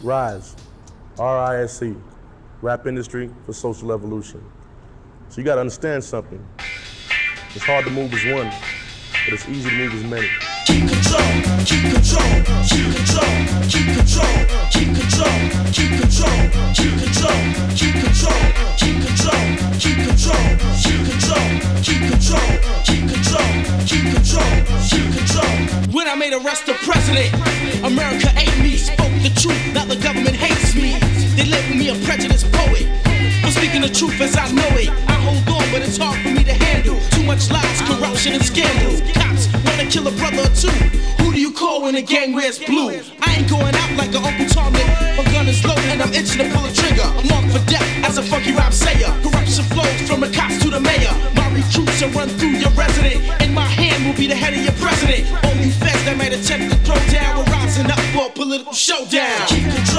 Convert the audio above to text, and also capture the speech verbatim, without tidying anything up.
RISE, R I S E, Rap Industry for Social Evolution. So you gotta understand something. It's hard to move as one, but it's easy to move as many. Keep control, keep control, keep control, keep control, keep control, keep control, keep control, keep control, keep control, keep control, keep control, keep control, keep control, keep control, keep control. When I made arrest the president, America ate me, spoke the truth, now the government hates me. They label me a prejudiced poet, but speaking the truth as I know it. I hold on, but it's hard for me to handle. Too much lies, corruption, and scandals. Cops wanna kill a brother or two. Who do you call when the gang wears blue? I ain't going out like an Uncle Tom. My gun is loaded and I'm itching to pull a trigger. I'm marked for death as a funky rap sayer. Corruption flows from the cops to the mayor. My recruits will run through your resident. In my hand will be the head of your president. Only feds that might attempt to throw down. We're rising up for a political showdown. Keep control.